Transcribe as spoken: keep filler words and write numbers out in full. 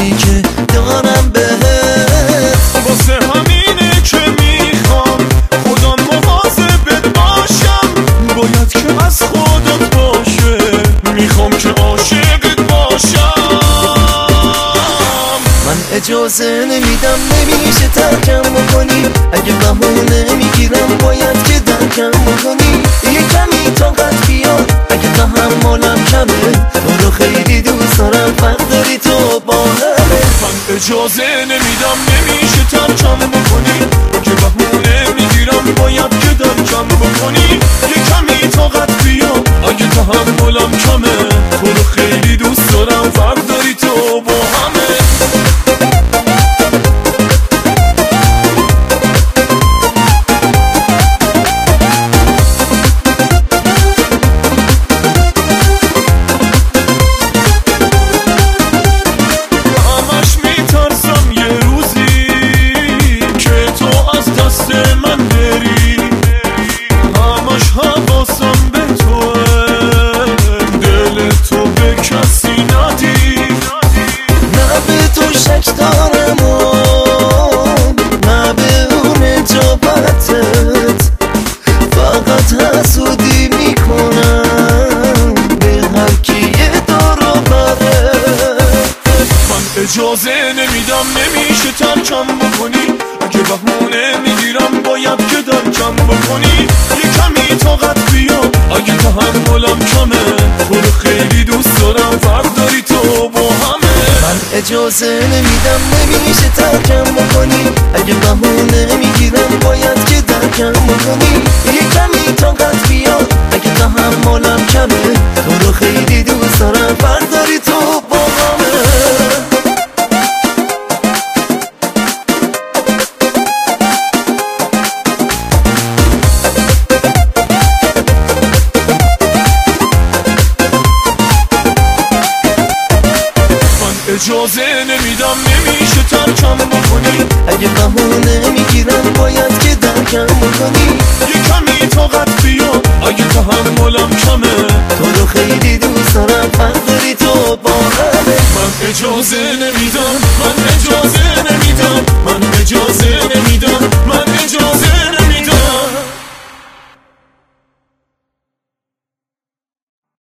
عشقی که دارم بهت. واسه همینه که میخوام خودم مواظبت باشم، باید که از خودت باشه، میخوام که عاشقت باشم. من اجازه نمیدم، نمیشه ترکم بکنی، اگه بهونه میگیرم باید که درکم بکنی. یه کمی طاقت بیار اگه تحملم کمه، تو رو خیلی دوست دارم، فرق داری تو با همه. من اجازه نمیدم، نمیشه ترکم بکنی، اگه بهونه میگیرم باید که درکم بکنی. یه کمی طاقت بیار اگه تحملم کمه، تو رو خیلی دوست دارم، فرق داری تو با همه. دارم و نه به اون اجابتت، فقط حسودی میکنم به هر کی یه دارو برت. من اجازه نمیدم، نمیشه ترکم بکنی، اگه بهونه میگیرم باید که درکم بکنی. یه کمی طاقت بیا اگه تحملم کمه، تو رو خیلی دوست دارم، فرق داری تو با همه. من اجازه نمیدم، نمیشه ترکم بکنی، اگه بهونه میگیرم باید که درکم بکنی. یه کمی طاقت بیار اگه تحملم کمه، تو رو خیلی دوست دارم، فرق داری تو با همه. اجازه نمیدم، نمیشه ترکم بکنی، اگه بهونه میگیرم باید که درکم